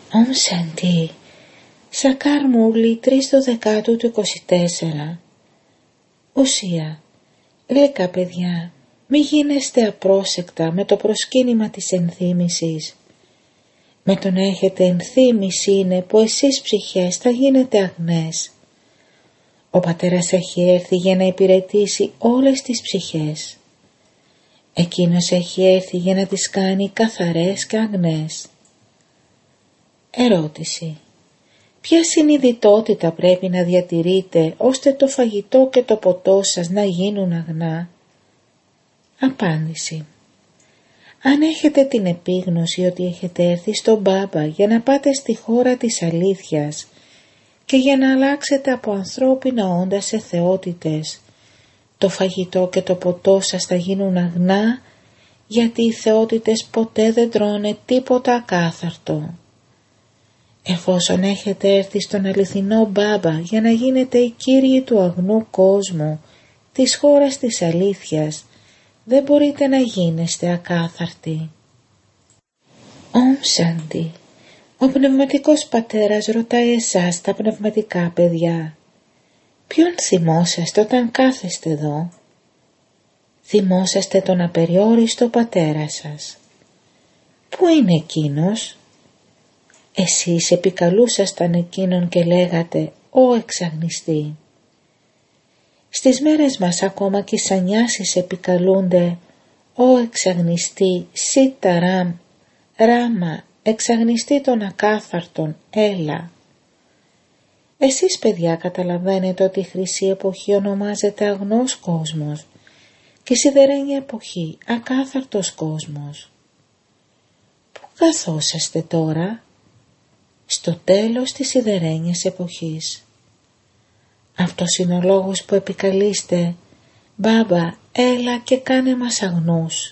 Ομ Σαντι, Σακάρ Μούρλι 3/12 του 24. Ουσία, γλυκά παιδιά, μη γίνεστε απρόσεκτα με το προσκύνημα της ενθύμησης. Με το να έχετε ενθύμηση είναι που εσείς ψυχές θα γίνετε αγνές. Ο Πατέρας έχει έρθει για να υπηρετήσει όλες τις ψυχές. Εκείνος έχει έρθει για να τις κάνει καθαρές και αγνές. Ερώτηση. Ποια συνειδητότητα πρέπει να διατηρείτε ώστε το φαγητό και το ποτό σας να γίνουν αγνά? Απάντηση. Αν έχετε την επίγνωση ότι έχετε έρθει στον Μπάμπα για να πάτε στη χώρα της αλήθειας και για να αλλάξετε από ανθρώπινα όντα σε θεότητες, το φαγητό και το ποτό σας θα γίνουν αγνά, γιατί οι θεότητες ποτέ δεν τρώνε τίποτα ακάθαρτο. Εφόσον έχετε έρθει στον αληθινό Μπάμπα για να γίνετε οι κύριοι του αγνού κόσμου, της χώρας της αλήθειας, δεν μπορείτε να γίνεστε ακάθαρτοι. Ομ Σαντι. Ο Πνευματικός Πατέρας ρωτάει εσάς τα πνευματικά παιδιά. Ποιον θυμόσαστε όταν κάθεστε εδώ? Θυμόσαστε τον απεριόριστο Πατέρα σας. Πού είναι εκείνος? Εσείς επικαλούσασταν εκείνον και λέγατε «Ω εξαγνιστή». Στις μέρες μας ακόμα και οι σανιάσεις επικαλούνται «Ω εξαγνιστή, σίτα ραμ, ράμα, εξαγνιστή των ακάθαρτων, έλα». Εσείς παιδιά καταλαβαίνετε ότι η χρυσή εποχή ονομάζεται αγνός κόσμος και η σιδερένια εποχή ακάθαρτος κόσμος. Πού καθόσαστε τώρα? Στο τέλος της σιδερένιας εποχής. Αυτός είναι ο λόγος που επικαλείστε «Μπάμπα, έλα και κάνε μας αγνούς».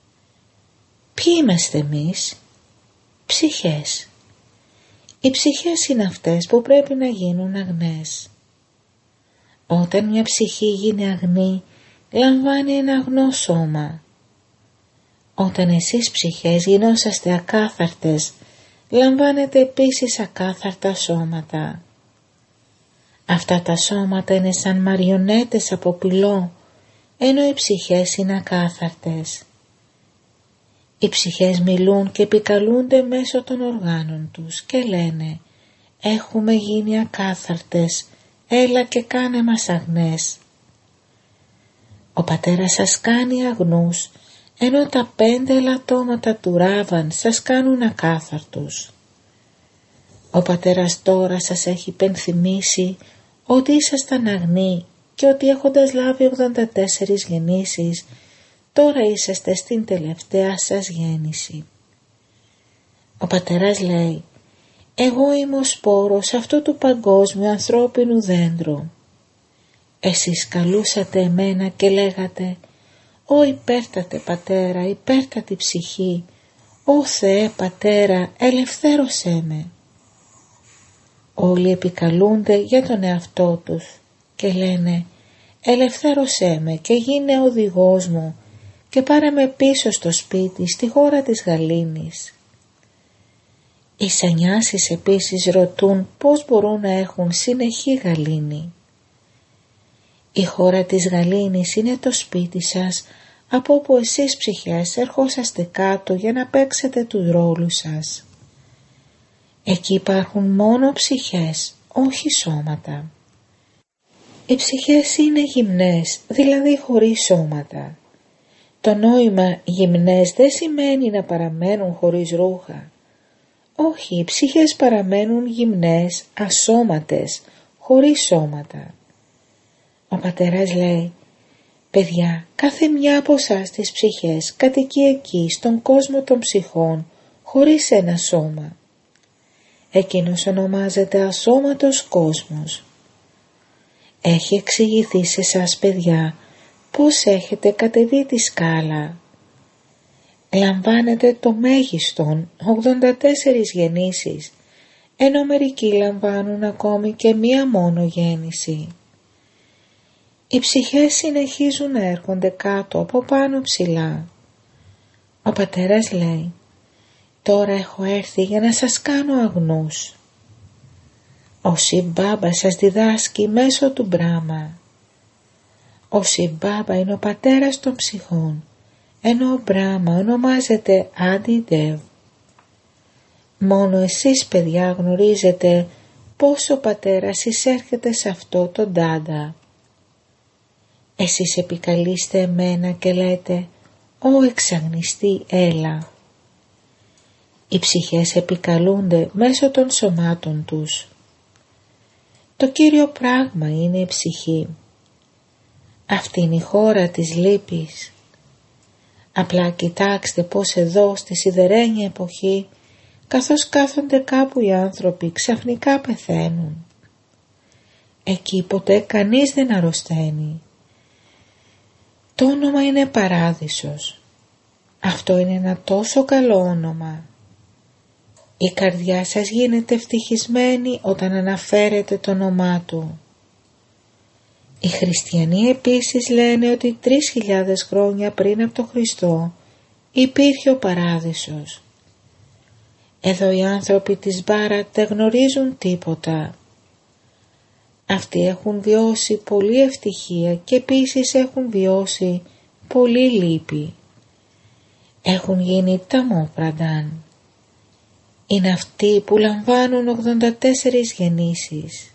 Ποιοι είμαστε εμείς? Ψυχές. Οι ψυχές είναι αυτές που πρέπει να γίνουν αγνές. Όταν μια ψυχή γίνει αγνή, λαμβάνει ένα αγνό σώμα. Όταν εσείς ψυχές γινόσαστε ακάθαρτες, λαμβάνετε επίσης ακάθαρτα σώματα. Αυτά τα σώματα είναι σαν μαριονέτες από πυλό, ενώ οι ψυχές είναι ακάθαρτες. Οι ψυχές μιλούν και επικαλούνται μέσω των οργάνων τους και λένε «Έχουμε γίνει ακάθαρτες, έλα και κάνε μας αγνές». Ο Πατέρας σας κάνει αγνούς, ενώ τα 5 ελαττώματα του Ράβαν σας κάνουν ακάθαρτους. Ο Πατέρας τώρα σας έχει υπενθυμίσει ότι ήσασταν αγνοί και ότι έχοντας λάβει 84 γεννήσεις, τώρα είσαστε στην τελευταία σας γέννηση. Ο Πατέρας λέει «Εγώ είμαι ο σπόρος αυτού του παγκόσμιου ανθρώπινου δέντρου». Εσείς καλούσατε εμένα και λέγατε «Ω υπέρτατε Πατέρα, υπέρτατη ψυχή, Ω Θεέ Πατέρα, ελευθέρωσέ με». Όλοι επικαλούνται για τον εαυτό τους και λένε «Ελευθέρωσέ με και γίνε οδηγός μου και πάρε με πίσω στο σπίτι, στη χώρα της γαλήνης». Οι σανιάσεις επίσης ρωτούν πώς μπορούν να έχουν συνεχή γαλήνη. Η χώρα της γαλήνης είναι το σπίτι σας, από όπου εσείς ψυχές ερχόσαστε κάτω για να παίξετε τους ρόλους σας. Εκεί υπάρχουν μόνο ψυχές, όχι σώματα. Οι ψυχές είναι γυμνές, δηλαδή χωρίς σώματα. Το νόημα γυμνές δεν σημαίνει να παραμένουν χωρίς ρούχα. Όχι, οι ψυχές παραμένουν γυμνές, ασώματες, χωρίς σώματα. Ο Πατέρας λέει «Παιδιά, κάθε μια από εσάς τις ψυχές κατοικεί εκεί στον κόσμο των ψυχών, χωρίς ένα σώμα. Εκείνος ονομάζεται ασώματος κόσμος. Έχει εξηγηθεί σε εσάς παιδιά πώς έχετε κατεβεί τη σκάλα. Λαμβάνετε το μέγιστον 84 γεννήσεις, ενώ μερικοί λαμβάνουν ακόμη και μία μόνο γέννηση. Οι ψυχές συνεχίζουν να έρχονται κάτω από πάνω ψηλά. Ο Πατέρας λέει Τώρα έχω έρθει για να σας κάνω αγνούς. Ο Σιμπάμπα σας διδάσκει μέσω του Μπράμα. Ο Σιμπάμπα είναι ο πατέρας των ψυχών, ενώ ο Μπράμα ονομάζεται Άντι-Ντεβ. Μόνο εσείς, παιδιά, γνωρίζετε πώς ο πατέρας εισέρχεται σε αυτό το Ντάντα. Εσείς επικαλείστε εμένα και λέτε «Ω εξαγνιστή, έλα». Οι ψυχές επικαλούνται μέσω των σωμάτων τους. Το κύριο πράγμα είναι η ψυχή. Αυτή είναι η χώρα της λύπης. Απλά κοιτάξτε πως εδώ στη σιδερένια εποχή, καθώς κάθονται κάπου οι άνθρωποι, ξαφνικά πεθαίνουν. Εκεί ποτέ κανείς δεν αρρωσταίνει. Το όνομα είναι Παράδεισος. Αυτό είναι ένα τόσο καλό όνομα. Η καρδιά σας γίνεται ευτυχισμένη όταν αναφέρετε το όνομά του. Οι χριστιανοί επίσης λένε ότι 3.000 χρόνια πριν από τον Χριστό υπήρχε ο Παράδεισος. Εδώ οι άνθρωποι της Μπάρακ δεν γνωρίζουν τίποτα. Αυτοί έχουν βιώσει πολλή ευτυχία και επίσης έχουν βιώσει πολλή λύπη. Έχουν γίνει ταμόπραντάν. Είναι αυτοί που λαμβάνουν 84 γεννήσεις.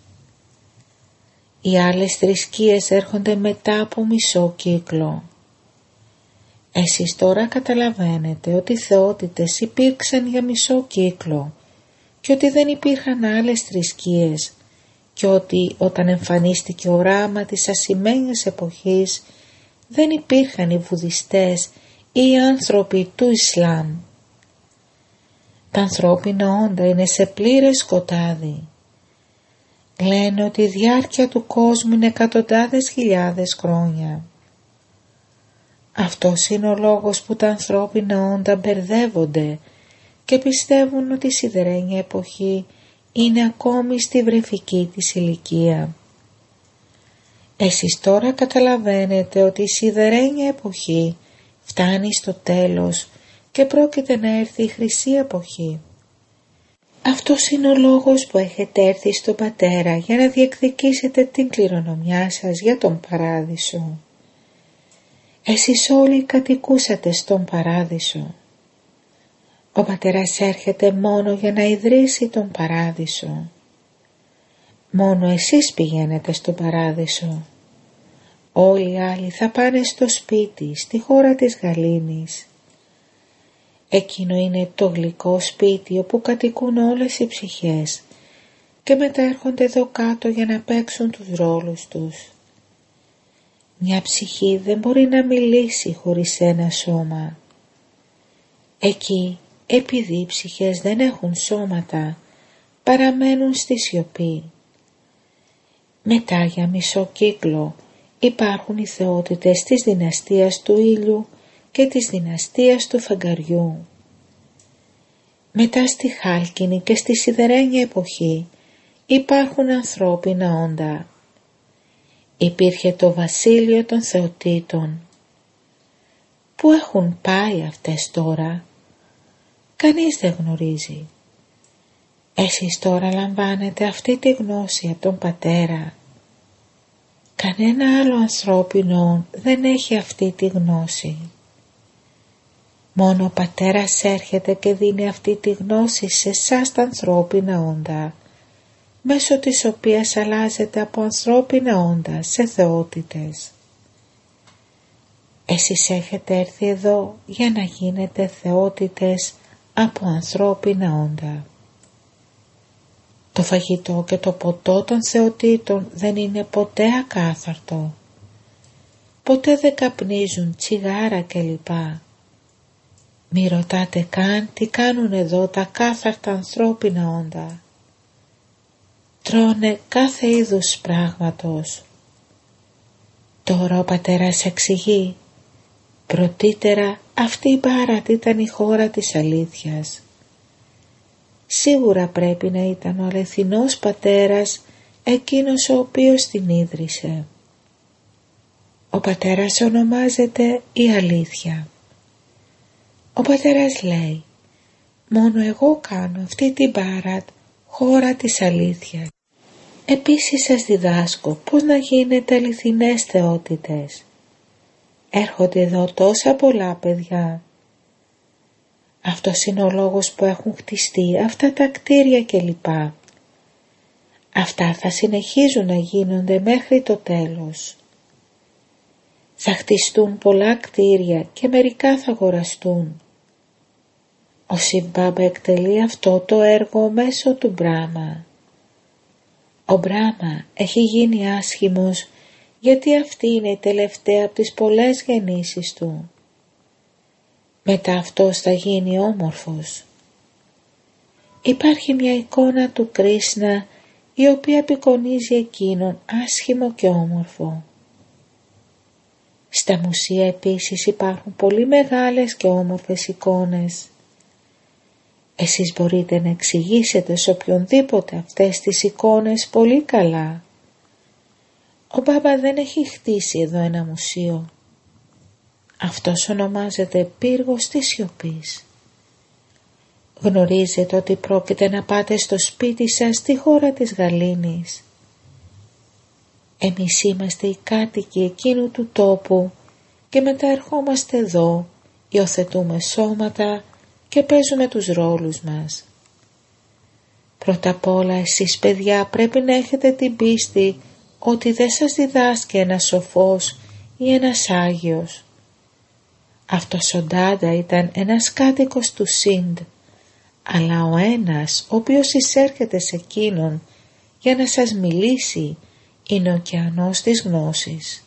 Οι άλλες θρησκείες έρχονται μετά από μισό κύκλο. Εσείς τώρα καταλαβαίνετε ότι οι θεότητες υπήρξαν για μισό κύκλο και ότι δεν υπήρχαν άλλες θρησκείες και ότι όταν εμφανίστηκε ο Ράμα της ασημένιας εποχής δεν υπήρχαν οι βουδιστές ή οι άνθρωποι του Ισλάμ. Τα ανθρώπινα όντα είναι σε πλήρες σκοτάδι. Λένε ότι η διάρκεια του κόσμου είναι εκατοντάδες χιλιάδες χρόνια. Αυτός είναι ο λόγος που τα ανθρώπινα όντα μπερδεύονται και πιστεύουν ότι η σιδερένια εποχή είναι ακόμη στη βρεφική της ηλικία. Εσείς τώρα καταλαβαίνετε ότι η σιδερένια εποχή φτάνει στο τέλος και πρόκειται να έρθει η χρυσή εποχή. Αυτός είναι ο λόγος που έχετε έρθει στον Πατέρα για να διεκδικήσετε την κληρονομιά σας για τον Παράδεισο. Εσείς όλοι κατοικούσατε στον Παράδεισο. Ο Πατέρας έρχεται μόνο για να ιδρύσει τον Παράδεισο. Μόνο εσείς πηγαίνετε στον Παράδεισο. Όλοι οι άλλοι θα πάνε στο σπίτι, στη χώρα της γαλήνης. Εκείνο είναι το γλυκό σπίτι όπου κατοικούν όλες οι ψυχές και μετά έρχονται εδώ κάτω για να παίξουν τους ρόλους τους. Μια ψυχή δεν μπορεί να μιλήσει χωρίς ένα σώμα. Εκεί, επειδή οι ψυχές δεν έχουν σώματα, παραμένουν στη σιωπή. Μετά για μισό κύκλο υπάρχουν οι θεότητες της δυναστείας του ήλιου και της δυναστείας του φεγγαριού. Μετά στη χάλκινη και στη σιδερένια εποχή υπάρχουν ανθρώπινα όντα. Υπήρχε το βασίλειο των θεοτήτων. Πού έχουν πάει αυτές τώρα? Κανείς δεν γνωρίζει. Εσείς τώρα λαμβάνετε αυτή τη γνώση από τον Πατέρα. Κανένα άλλο ανθρώπινο δεν έχει αυτή τη γνώση. Μόνο ο Πατέρας έρχεται και δίνει αυτή τη γνώση σε εσάς τα ανθρώπινα όντα, μέσω της οποίας αλλάζετε από ανθρώπινα όντα σε θεότητες. Εσείς έχετε έρθει εδώ για να γίνετε θεότητες από ανθρώπινα όντα. Το φαγητό και το ποτό των θεοτήτων δεν είναι ποτέ ακάθαρτο. Ποτέ δεν καπνίζουν τσιγάρα κλπ. Μη ρωτάτε καν τι κάνουν εδώ τα κάθαρτα ανθρώπινα όντα. Τρώνε κάθε είδους πράγματος. Τώρα ο Πατέρας εξηγεί. Πρωτήτερα αυτή η Μπάρακ ήταν η χώρα της αλήθειας. Σίγουρα πρέπει να ήταν ο αληθινός Πατέρας εκείνος ο οποίος την ίδρυσε. Ο Πατέρας ονομάζεται η αλήθεια. Ο Πατέρας λέει Μόνο εγώ κάνω αυτή την Μπάρατ, χώρα της αλήθειας. Επίσης σας διδάσκω πώς να γίνετε αληθινές θεότητες. Έρχονται εδώ τόσα πολλά παιδιά. Αυτός είναι ο λόγος που έχουν χτιστεί αυτά τα κτίρια κλπ. Αυτά θα συνεχίζουν να γίνονται μέχρι το τέλος. Θα χτιστούν πολλά κτίρια και μερικά θα αγοραστούν. Ο Σιμπάμπα εκτελεί αυτό το έργο μέσω του Μπράμα. Ο Μπράμα έχει γίνει άσχημος γιατί αυτή είναι η τελευταία από τις πολλές γεννήσεις του. Μετά αυτός θα γίνει όμορφος. Υπάρχει μια εικόνα του Κρίσνα η οποία απεικονίζει εκείνον άσχημο και όμορφο. Στα μουσεία επίσης υπάρχουν πολύ μεγάλες και όμορφες εικόνες. Εσείς μπορείτε να εξηγήσετε σε οποιονδήποτε αυτές τις εικόνες πολύ καλά. Ο Μπάμπα δεν έχει χτίσει εδώ ένα μουσείο. Αυτός ονομάζεται πύργος της σιωπής. Γνωρίζετε ότι πρόκειται να πάτε στο σπίτι σας στη χώρα της Γαλήνης. Εμείς είμαστε οι κάτοικοι εκείνου του τόπου και μετά ερχόμαστε εδώ, υιοθετούμε σώματα και παίζουμε τους ρόλους μας. Πρώτα απ' όλα εσείς παιδιά πρέπει να έχετε την πίστη ότι δεν σας διδάσκει ένας σοφός ή ένας Άγιος. Αυτός ο Ντάντα ήταν ένας κάτοικος του Σιντ, αλλά ο ένας ο οποίος εισέρχεται σε εκείνον για να σας μιλήσει είναι ο ωκεανός της γνώσης.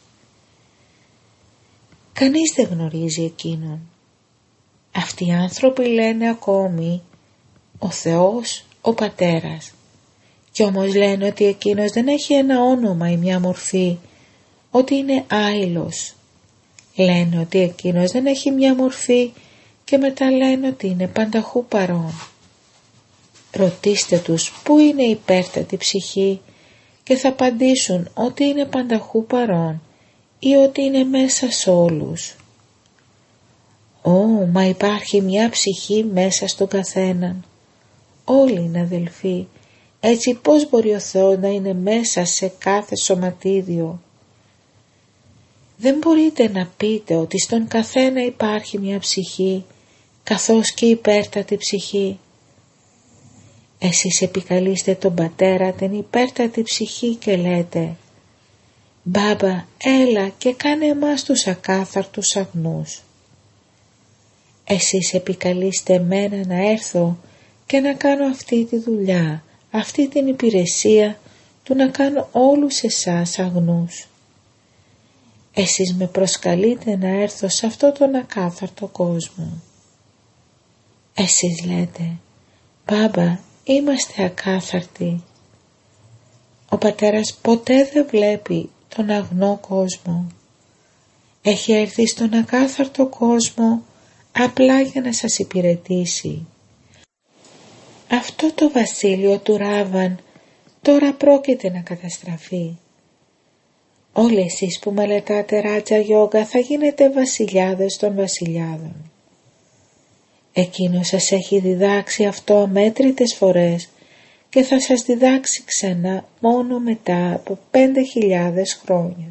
Κανείς δεν γνωρίζει εκείνον. Αυτοί οι άνθρωποι λένε ακόμη ο Θεός, ο Πατέρας, κι όμως λένε ότι εκείνος δεν έχει ένα όνομα ή μια μορφή, ότι είναι άειλος. Λένε ότι εκείνος δεν έχει μια μορφή και μετά λένε ότι είναι πανταχού παρόν. Ρωτήστε τους πού είναι η υπέρτατη ψυχή και θα απαντήσουν ότι είναι πανταχού παρόν ή ότι είναι μέσα σε όλους. Μα υπάρχει μια ψυχή μέσα στον καθέναν. Όλοι είναι αδελφοί. Έτσι πώς μπορεί ο Θεός να είναι μέσα σε κάθε σωματίδιο? Δεν μπορείτε να πείτε ότι στον καθένα υπάρχει μια ψυχή, καθώς και η υπέρτατη ψυχή. Εσείς επικαλείστε τον Πατέρα την υπέρτατη ψυχή και λέτε «Μπάμπα, έλα και κάνε εμάς τους ακάθαρτους αγνούς». Εσείς επικαλείστε εμένα να έρθω και να κάνω αυτή τη δουλειά, αυτή την υπηρεσία του να κάνω όλους εσάς αγνούς. Εσείς με προσκαλείτε να έρθω σε αυτό τον ακάθαρτο κόσμο. Εσείς λέτε «Μπάμπα, είμαστε ακάθαρτοι». Ο Πατέρας ποτέ δεν βλέπει τον αγνό κόσμο. Έχει έρθει στον ακάθαρτο κόσμο απλά για να σας υπηρετήσει. Αυτό το βασίλειο του Ράβαν τώρα πρόκειται να καταστραφεί. Όλοι εσείς που μελετάτε Ράτζα Γιόγκα θα γίνετε βασιλιάδες των βασιλιάδων. Εκείνος σας έχει διδάξει αυτό αμέτρητες φορές και θα σας διδάξει ξανά μόνο μετά από 5.000 χρόνια.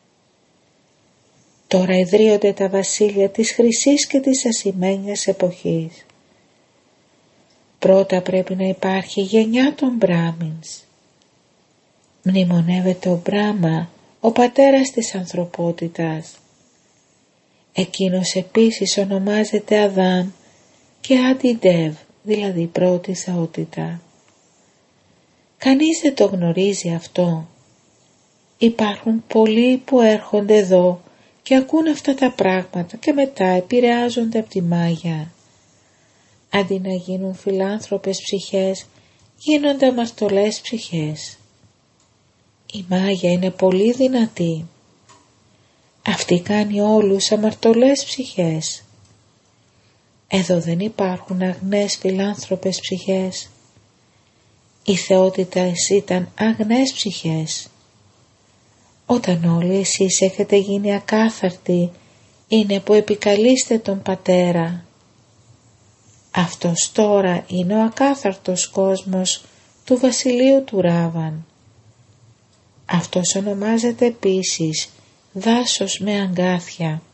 Τώρα ιδρύονται τα βασίλεια της χρυσής και της ασημένιας εποχής. Πρώτα πρέπει να υπάρχει γενιά των Μπράμινς. Μνημονεύεται ο Μπράμα, ο πατέρας της ανθρωπότητας. Εκείνος επίσης ονομάζεται Αδάμ και Αντιντεύ, δηλαδή πρώτη θεότητα. Κανείς δεν το γνωρίζει αυτό. Υπάρχουν πολλοί που έρχονται εδώ και ακούν αυτά τα πράγματα και μετά επηρεάζονται από τη μάγια. Αντί να γίνουν φιλάνθρωπες ψυχές, γίνονται αμαρτωλές ψυχές. Η μάγια είναι πολύ δυνατή. Αυτή κάνει όλους αμαρτωλές ψυχές. Εδώ δεν υπάρχουν αγνές φιλάνθρωπες ψυχές. Οι θεότητες ήταν αγνές ψυχές. Όταν όλοι εσείς έχετε γίνει ακάθαρτοι, είναι που επικαλείστε τον Πατέρα. Αυτός τώρα είναι ο ακάθαρτος κόσμος του βασιλείου του Ράβαν. Αυτός ονομάζεται επίσης δάσος με αγκάθια.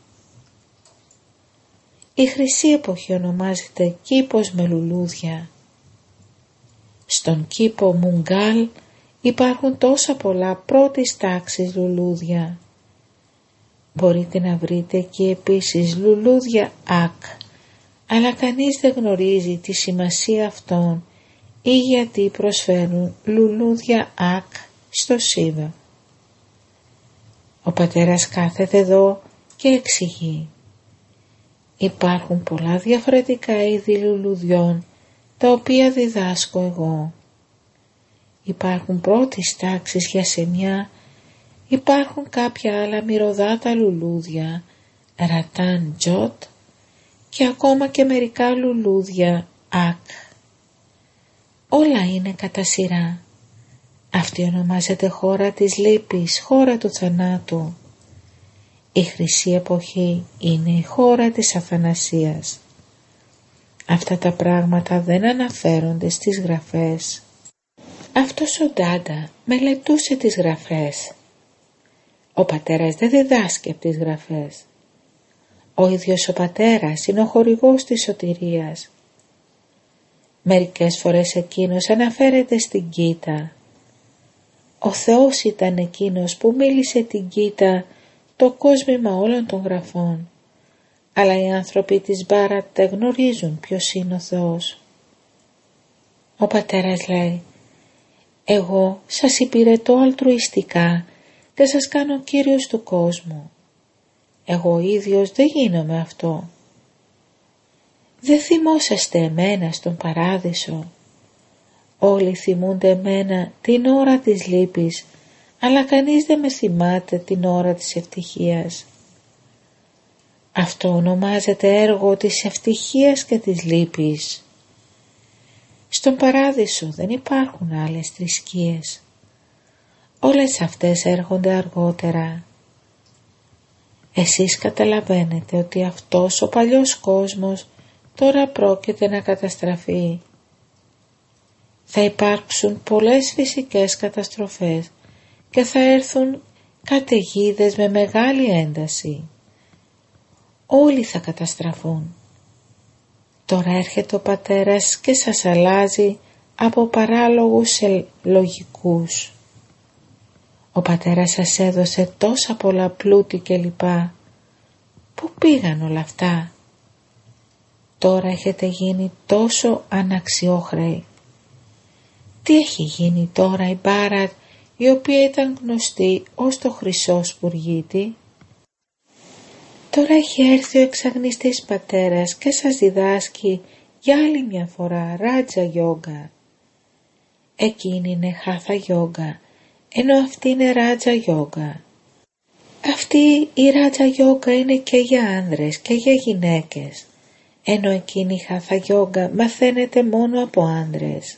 Η χρυσή εποχή ονομάζεται κήπος με λουλούδια. Στον κήπο Μουγκάλ υπάρχουν τόσα πολλά πρώτης τάξης λουλούδια. Μπορείτε να βρείτε εκεί επίσης λουλούδια Ακ, αλλά κανείς δεν γνωρίζει τη σημασία αυτών ή γιατί προσφέρουν λουλούδια Ακ στο Σίβα. Ο πατέρας κάθεται εδώ και εξηγεί. Υπάρχουν πολλά διαφορετικά είδη λουλουδιών, τα οποία διδάσκω εγώ. Υπάρχουν πρώτης τάξης για σεμιά, υπάρχουν κάποια άλλα μυρωδάτα λουλούδια, ρατάν τζότ και ακόμα και μερικά λουλούδια Ακ. Όλα είναι κατά σειρά. Αυτή ονομάζεται χώρα της λύπης, χώρα του θανάτου. Η χρυσή εποχή είναι η χώρα της αθανασίας. Αυτά τα πράγματα δεν αναφέρονται στις γραφές. Αυτός ο Ντάντα μελετούσε τις γραφές. Ο πατέρας δεν διδάσκει από τις γραφές. Ο ίδιος ο πατέρας είναι ο χορηγός της σωτηρίας. Μερικές φορές εκείνος αναφέρεται στην Γκίτα. Ο Θεός ήταν εκείνος που μίλησε την Γκίτα, το κόσμημα όλων των γραφών, αλλά οι άνθρωποι της Μπάρατ δεν γνωρίζουν ποιος είναι ο Θεός. Ο πατέρας λέει, εγώ σας υπηρετώ αλτρουιστικά και σας κάνω κύριος του κόσμου. Εγώ ίδιος δεν γίνομαι αυτό. Δεν θυμόσαστε εμένα στον παράδεισο. Όλοι θυμούνται εμένα την ώρα της λύπης, αλλά κανείς δεν με θυμάται την ώρα της ευτυχίας. Αυτό ονομάζεται έργο της ευτυχίας και της λύπης. Στον παράδεισο δεν υπάρχουν άλλες θρησκείες. Όλες αυτές έρχονται αργότερα. Εσείς καταλαβαίνετε ότι αυτός ο παλιός κόσμος τώρα πρόκειται να καταστραφεί. Θα υπάρξουν πολλές φυσικές καταστροφές και θα έρθουν καταιγίδες με μεγάλη ένταση. Όλοι θα καταστραφούν. Τώρα έρχεται ο πατέρας και σας αλλάζει από παράλογους σε λογικούς. Ο πατέρας σας έδωσε τόσα πολλά πλούτη κλπ. Πού πήγαν όλα αυτά? Τώρα έχετε γίνει τόσο αναξιόχρεοι. Τι έχει γίνει τώρα η Μπάρατ, η οποία ήταν γνωστή ως το χρυσό σπουργίτη? Τώρα έχει έρθει ο εξαγνιστής πατέρας και σας διδάσκει για άλλη μια φορά Ράτζα Γιόγκα. Εκείνη είναι Χάθα Γιόγκα, ενώ αυτή είναι Ράτζα Γιόγκα. Αυτή η Ράτζα Γιόγκα είναι και για άνδρες και για γυναίκες, ενώ εκείνη η Χάθα Γιόγκα μαθαίνεται μόνο από άνδρες.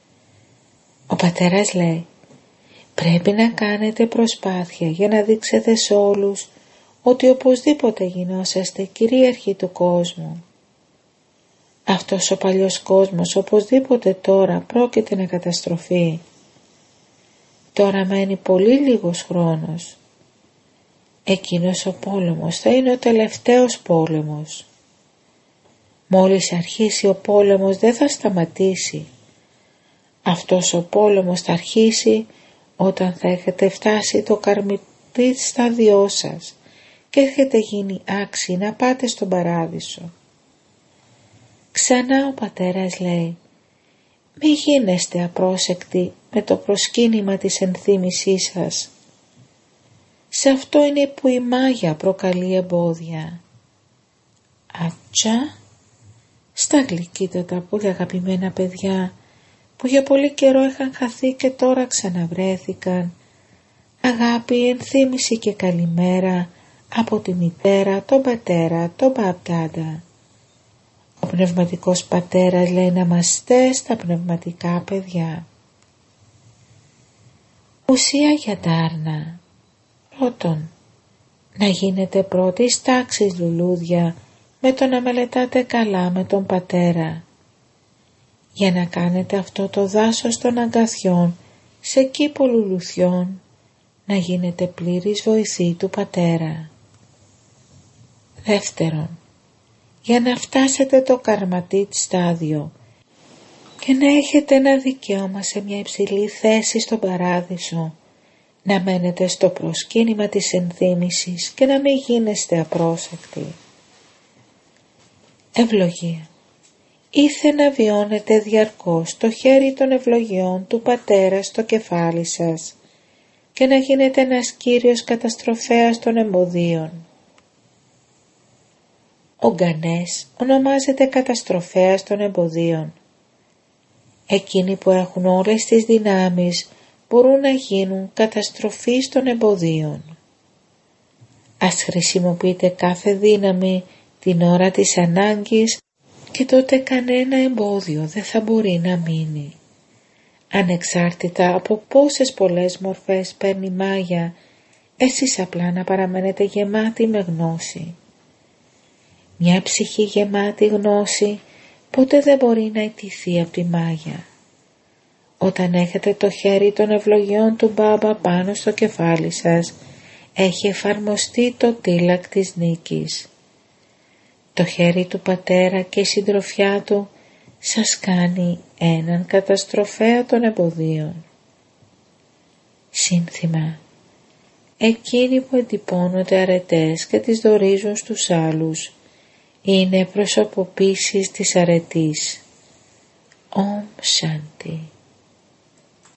Ο πατέρας λέει, πρέπει να κάνετε προσπάθεια για να δείξετε σε όλους ότι οπωσδήποτε γινόσαστε κυρίαρχοι του κόσμου. Αυτός ο παλιός κόσμος οπωσδήποτε τώρα πρόκειται να καταστροφεί. Τώρα μένει πολύ λίγος χρόνος. Εκείνος ο πόλεμος θα είναι ο τελευταίος πόλεμος. Μόλις αρχίσει ο πόλεμος δεν θα σταματήσει. Αυτός ο πόλεμος θα αρχίσει όταν θα έχετε φτάσει το καρμιτή στάδιό σας και έχετε γίνει άξιοι να πάτε στον παράδεισο. Ξανά ο πατέρας λέει, μη γίνεστε απρόσεκτοι με το προσκύνημα της ενθύμησής σας. Σε αυτό είναι που η μάγια προκαλεί εμπόδια. Ατσά, στα γλυκύτατα τα πολύ αγαπημένα παιδιά που για πολύ καιρό είχαν χαθεί και τώρα ξαναβρέθηκαν. Αγάπη, ενθύμηση και καλημέρα από τη μητέρα, τον πατέρα, τον παπτάντα. Ο πνευματικός πατέρας λέει ναμαστέ στα πνευματικά παιδιά. Ουσία για τάρνα. Πρώτον, να γίνετε πρώτης τάξης λουλούδια με το να μελετάτε καλά με τον πατέρα. για να κάνετε αυτό το δάσος των αγκαθιών σε κήπο λουλουθιών, να γίνετε πλήρης βοηθή του Πατέρα. Δεύτερον, για να φτάσετε το καρματίτ στάδιο και να έχετε ένα δικαίωμα σε μια υψηλή θέση στον παράδεισο, να μένετε στο προσκύνημα της ενθύμησης και να μην γίνεστε απρόσεκτοι. Ευλογία. Ήθε να βιώνετε διαρκώς το χέρι των ευλογιών του Πατέρα στο κεφάλι σας και να γίνετε ένας κύριος καταστροφέας των εμποδίων. Ο Γκανές ονομάζεται καταστροφέας των εμποδίων. Εκείνοι που έχουν όλες τις δυνάμεις μπορούν να γίνουν καταστροφής των εμποδίων. Ας χρησιμοποιείτε κάθε δύναμη την ώρα της ανάγκης και τότε κανένα εμπόδιο δεν θα μπορεί να μείνει. Ανεξάρτητα από πόσες πολλές μορφές παίρνει η μάγια, εσείς απλά να παραμένετε γεμάτοι με γνώση. Μια ψυχή γεμάτη γνώση ποτέ δεν μπορεί να ιτηθεί από τη μάγια. Όταν έχετε το χέρι των ευλογιών του Μπάμπα πάνω στο κεφάλι σας, έχει εφαρμοστεί το τίλακ της νίκης. Το χέρι του Πατέρα και η συντροφιά του σας κάνει έναν καταστροφέα των εμποδίων. Σύνθημα. Εκείνοι που εντυπώνονται αρετές και τις δωρίζουν στους άλλους είναι προσωποποίησεις της αρετής. Ομ Σάντι.